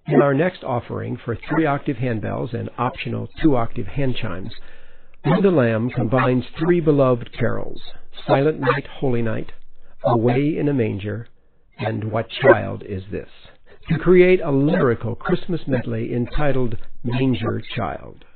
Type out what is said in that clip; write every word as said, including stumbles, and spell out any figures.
In our next offering for three-octave handbells and optional two-octave hand chimes, With the Lamb combines three beloved carols, Silent Night, Holy Night, Away in a Manger, and What Child Is This?, to create a lyrical Christmas medley entitled Manger Child.